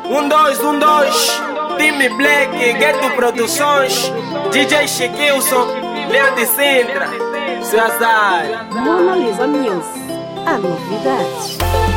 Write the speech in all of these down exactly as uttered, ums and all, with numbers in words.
Um, dois, um, dois. Time Black, Ghetto Produções, D J Chiquilson, Leão de Sintra, seu azar. Mona Lisa Music, a novidade.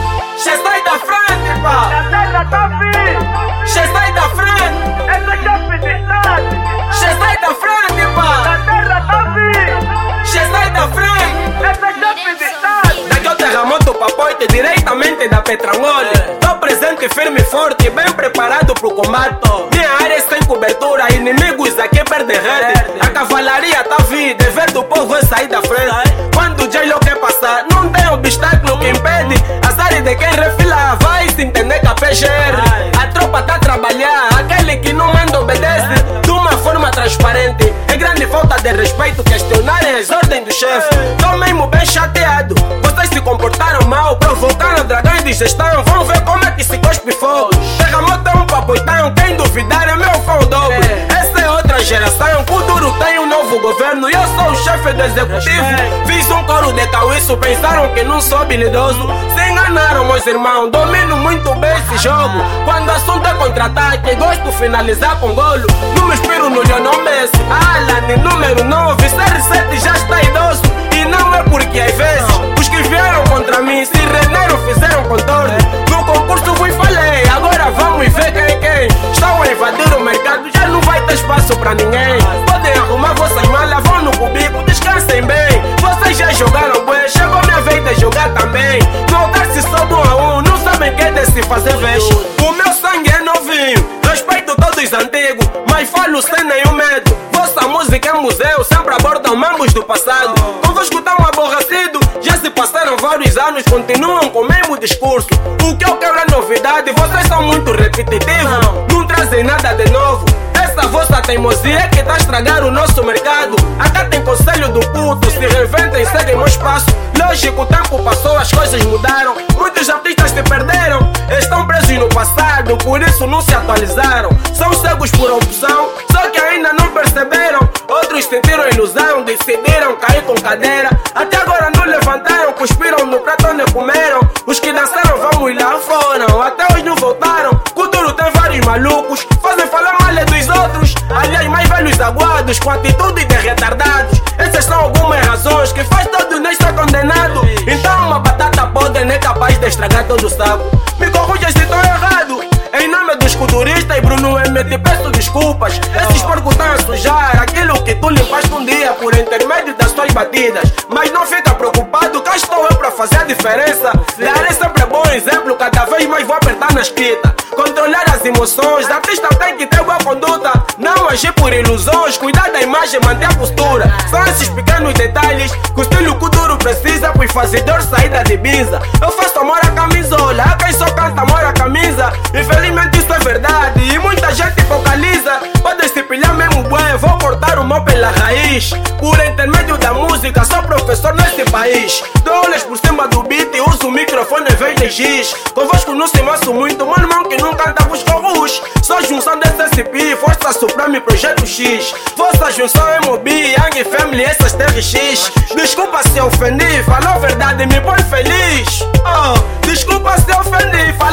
Cê sai da frente, pá! A terra tá vindo! Cê sai da frente! Essa chefe de estado! Cê sai da frente, pá! A terra tá vindo! Cê sai da frente! Essa chefe de estado! Daqui ao terremoto pra Poite, diretamente da Petrangole. Tô presente, firme e forte, bem preparado pro combate. Minha área é sem cobertura, inimigos aqui perdem rede. A cavalaria tá vindo, dever do povo é sair da frente. Quando o J-Lo quer passar, não tem obstáculo que impede. Azar de quem refila, vai se entender que a P G R. A tropa tá a trabalhar, aquele que não manda obedece. De uma forma transparente, é grande falta de respeito questionarem as ordens do chefe. Tô mesmo bem chateado, vocês se comportaram mal, provocaram dragões de gestão. Vão ver como é que se cospe fogo. Terremoto é um papoitão, quem duvidar é meu fã o dobro. Essa é outra geração, o duro tem um novo governo e eu sou o chefe do executivo. Fiz um coro de cauíço, pensaram que não sou habilidoso. Se enganaram, meus irmãos, domino muito bem esse jogo. Quando o assunto é contra-ataque, gosto de finalizar com golo. Não me inspiro no Lionel Messi, Alan, número nove, C R sete já está idoso. E não é porque às vezes os que vieram contra mim se renderam, fizeram contorno. No concurso fui e falei, agora vamos ver quem é quem. Estão a invadir o mercado, já não vai ter espaço pra ninguém. Podem arrumar vossas malas, vão no cubico, descansem bem. Vocês já jogaram bem, chegou minha vez de jogar também. No altar se sobe um a um, não sabem quem é de se fazer vez. O meu sangue é novinho, respeito todos antigos, mas falo sem nenhum medo. Vossa música é museu, sempre abordam mambos do passado. Convosco tão aborrecido, já se passaram vários anos, continuam com o mesmo discurso. O que eu quero é novidade, vocês são muito repetitivos, não trazem nada de novo. Essa vossa teimosia é que tá a estragar o nosso mercado. Acá tem conselho do puto, se reinventem, seguem meu espaço. Lógico, o tempo passou, as coisas mudaram. Muitos artistas se perderam, estão presos no passado, por isso não se atualizaram. São cegos por opção, só que ainda não perceberam. Outros sentiram ilusão, decidiram cair com cadeira. Até agora não levantaram, cuspiram no prato onde comeram. Os que dançaram vamos lá foram, até hoje não voltaram. Cultura tem vários malucos, fazem falar mal dos outros. Aliás, mais velhos aguados, com atitude de retardados. Essas são algumas razões que faz todo neste ser condenado. Então uma batata podre não é capaz de estragar todo o saco. Me corrija se estou errado. Em nome dos culturistas e Bruno M, te peço desculpas. Esses porcos estão a sujar aquilo que tu limpaste um dia por intermédio das tuas batidas. Mas não fica preocupado, cá estou eu pra fazer a diferença. Dar é sempre bom exemplo, cada vez mais vou apertar na escrita. Controlar as emoções, artista tem que ter boa conduta. Não agir por ilusões, cuidar da imagem, manter a postura. São esses pequenos detalhes que o estilo Kuduro precisa, pois fazedor saída de bisa. Eu faço amor à camisola, a quem só canta amor à camisa. Infelizmente isso é verdade e muita gente focaliza. Pode se pilhar mesmo bué, vou cortar o mal pela raiz. Por intermédio da música, sou professor neste país. Dou olhos por cima do beat e uso o microfone em vez de giz. Convosco não se maço muito, meu irmão que não canta vos corros. Só junção desse S P, Força Suprema e Projeto X. Vossa junção é Mobi, Young Family, essas T R X. Desculpa se ofendi, falou a verdade, me põe feliz. Oh, desculpa se ofendi, falou